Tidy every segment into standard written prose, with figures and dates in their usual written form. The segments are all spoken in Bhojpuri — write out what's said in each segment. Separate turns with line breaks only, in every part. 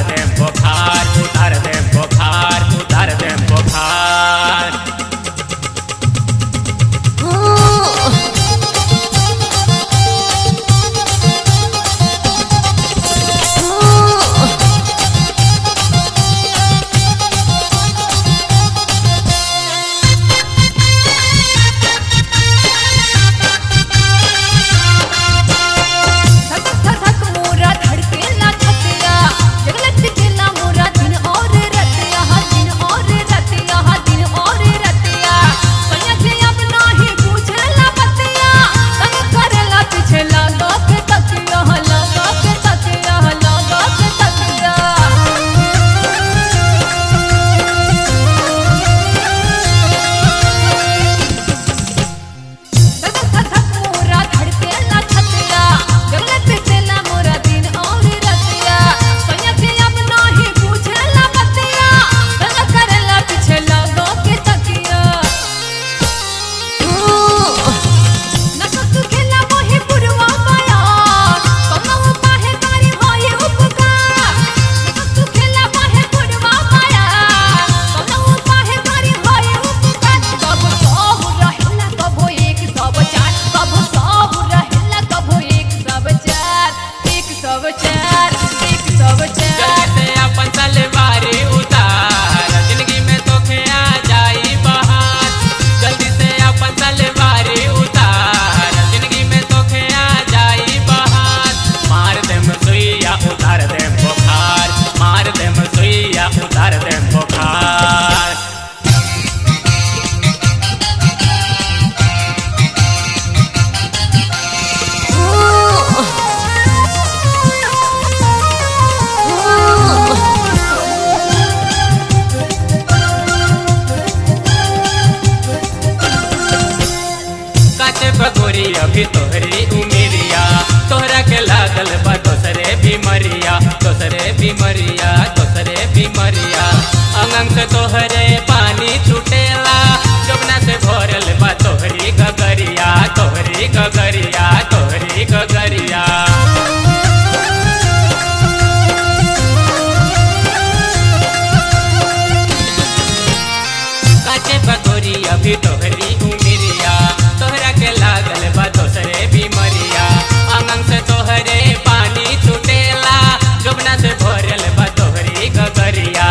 दे बुखार, उतार दे बुखार, उतार दे बुखार। अभी तोहरी उमेरिया तोहरा के लागल बा दोसरे बीमरिया, दोसरे बीमरिया, दोसरे बीमरिया। अंगन से तोहरे पानी छूटेला, जमुना से भरल बा तोहरी गगरिया, तोहरी गगरिया, तोहरी गगरिया। काचे पकोरी अभी तोहरी उमेरिया तोहरा के लागल बा दोसरे बीमरिया। आंगन से तोहरे पानी छूटेला, जमुना से भरल बा तोहरी गगरिया।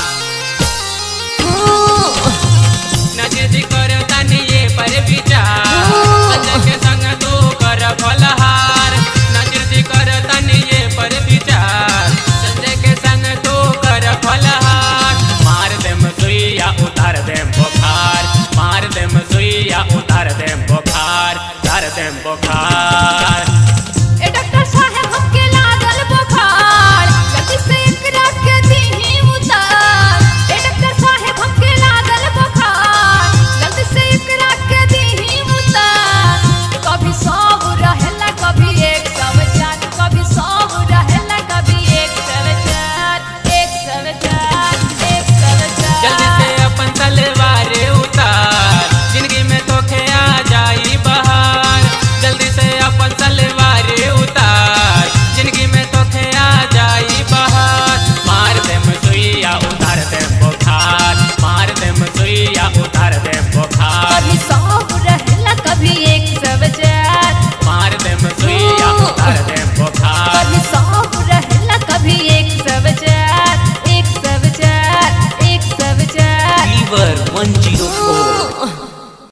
नजर कर तनिए पर विचार, संजय के संग तू कर फलहार। नजर कर तनिए पर विचार, संजय के संग तू कर फलहार। मार दे सुइया उतार दे बुखार, मार दे सुइया उतार दे बुखार, उतार दे बुखार।
ए डॉक्टर साहब हमके लागल बुखार, जल्दी से एकरा के दीही उतार। ए डॉक्टर साहब हमके लागल बुखार, जल्दी से एकरा के दीही उतार। कभी 100 रहेला, कभी 104, कभी 100 रहेला, कभी 104, 104, 104।
जल्दी से अपन तलवार उतार, जिंदगी में धोखे आ जाई बहार। जल्दी से अपन तलवार उतार, जिंदगी में धोखे आ जाई बहार। मार दे सुइया उतार दे बुखार, मार दे सुइया उतार दे बुखार।
कभी 100 रहेला, कभी 104,
मार दे सुइया उतार दे बुखार।
कभी 100 रहेला, कभी 104, 104, 104।
Fever 104